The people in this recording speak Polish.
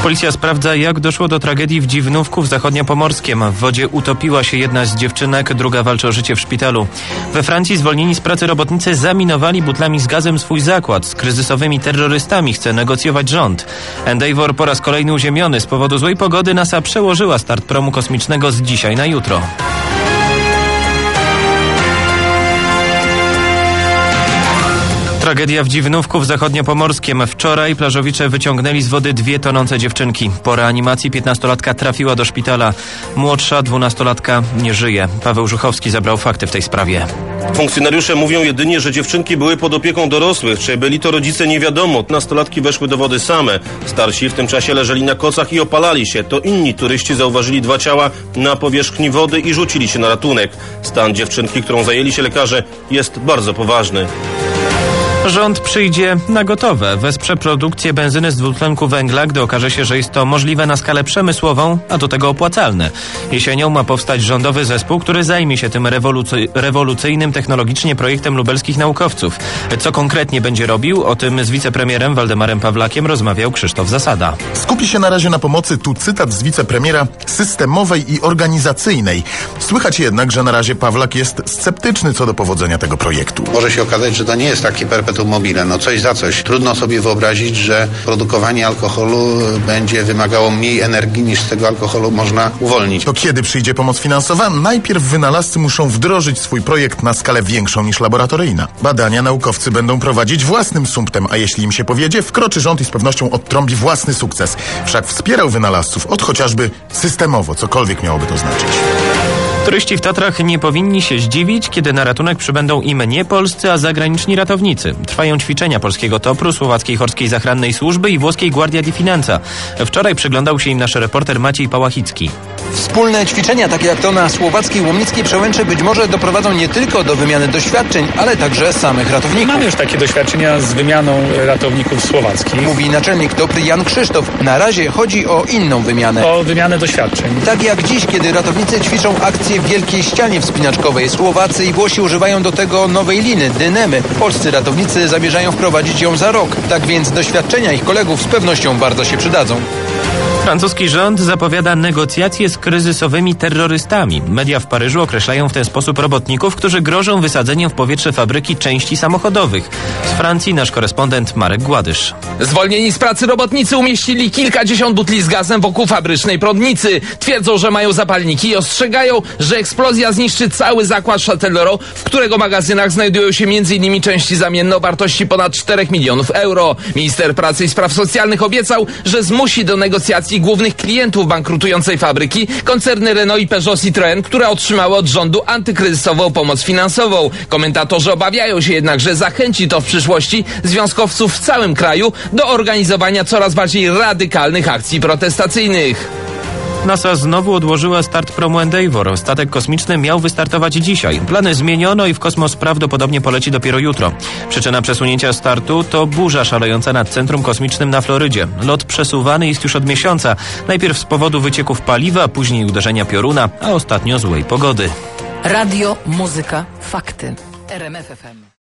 Policja sprawdza, jak doszło do tragedii w Dziwnówku w Zachodniopomorskiem. W wodzie utopiła się jedna z dziewczynek, druga walczy o życie w szpitalu. We Francji zwolnieni z pracy robotnicy zaminowali butlami z gazem swój zakład. Z kryzysowymi terrorystami chce negocjować rząd. Endeavour po raz kolejny uziemiony. Z powodu złej pogody NASA przełożyła start promu kosmicznego z dzisiaj na jutro. Tragedia w Dziwnówku w Zachodniopomorskiem. Wczoraj plażowicze wyciągnęli z wody 2 tonące dziewczynki. Po reanimacji 15-latka trafiła do szpitala. Młodsza 12-latka nie żyje. Paweł Żuchowski zebrał fakty w tej sprawie. Funkcjonariusze mówią jedynie, że dziewczynki były pod opieką dorosłych. Czy byli to rodzice, nie wiadomo. Nastolatki weszły do wody same. Starsi w tym czasie leżeli na kocach i opalali się. To inni turyści zauważyli 2 ciała na powierzchni wody i rzucili się na ratunek. Stan dziewczynki, którą zajęli się lekarze, jest bardzo poważny. Rząd przyjdzie na gotowe. Wesprze produkcję benzyny z dwutlenku węgla, gdy okaże się, że jest to możliwe na skalę przemysłową, a do tego opłacalne. Jesienią ma powstać rządowy zespół, który zajmie się tym rewolucyjnym technologicznie projektem lubelskich naukowców. Co konkretnie będzie robił? O tym z wicepremierem Waldemarem Pawlakiem rozmawiał Krzysztof Zasada. Skupi się na razie na pomocy, tu cytat z wicepremiera, systemowej i organizacyjnej. Słychać jednak, że na razie Pawlak jest sceptyczny co do powodzenia tego projektu. Może się okazać, że to nie jest taki perpetuum mobile, no coś za coś. Trudno sobie wyobrazić, że produkowanie alkoholu będzie wymagało mniej energii, niż z tego alkoholu można uwolnić. To kiedy przyjdzie pomoc finansowa? Najpierw wynalazcy muszą wdrożyć swój projekt na skalę większą niż laboratoryjna. Badania naukowcy będą prowadzić własnym sumptem, a jeśli im się powiedzie, wkroczy rząd i z pewnością odtrąbi własny sukces. Wszak wspierał wynalazców od chociażby systemowo, cokolwiek miałoby to znaczyć. Turyści w Tatrach nie powinni się zdziwić, kiedy na ratunek przybędą im nie polscy, a zagraniczni ratownicy. Trwają ćwiczenia polskiego TOPR-u, słowackiej Horskiej Zachrannej Służby i włoskiej Guardia di Finanza. Wczoraj przyglądał się im nasz reporter Maciej Pałachicki. Wspólne ćwiczenia, takie jak to na słowackiej Łomnickiej Przełęczy, być może doprowadzą nie tylko do wymiany doświadczeń, ale także samych ratowników. Mamy już takie doświadczenia z wymianą ratowników słowackich. Mówi naczelnik TOPR Jan Krzysztof. Na razie chodzi o inną wymianę. O wymianę doświadczeń. Tak jak dziś, kiedy ratownicy ćwiczą akcję w Wielkiej Ścianie Wspinaczkowej. Słowacy i Włosi używają do tego nowej liny, dynemy. Polscy ratownicy zamierzają wprowadzić ją za rok. Tak więc doświadczenia ich kolegów z pewnością bardzo się przydadzą. Francuski rząd zapowiada negocjacje z kryzysowymi terrorystami. Media w Paryżu określają w ten sposób robotników, którzy grożą wysadzeniem w powietrze fabryki części samochodowych. Z Francji nasz korespondent Marek Gładysz. Zwolnieni z pracy robotnicy umieścili kilkadziesiąt butli z gazem wokół fabrycznej prądnicy. Twierdzą, że mają zapalniki i ostrzegają, że eksplozja zniszczy cały zakład Châtellerault, w którego magazynach znajdują się m.in. części zamienne o wartości ponad 4 milionów euro. Minister pracy i spraw socjalnych obiecał, że zmusi do negocjacji głównych klientów bankrutującej fabryki, koncerny Renault i Peugeot Citroën, które otrzymały od rządu antykryzysową pomoc finansową. Komentatorzy obawiają się jednak, że zachęci to w przyszłości związkowców w całym kraju do organizowania coraz bardziej radykalnych akcji protestacyjnych. NASA znowu odłożyła start promu Endeavour. Statek kosmiczny miał wystartować dzisiaj. Plany zmieniono i w kosmos prawdopodobnie poleci dopiero jutro. Przyczyna przesunięcia startu to burza szalejąca nad Centrum Kosmicznym na Florydzie. Lot przesuwany jest już od miesiąca. Najpierw z powodu wycieków paliwa, później uderzenia pioruna, a ostatnio złej pogody. Radio, muzyka, fakty. RMF FM.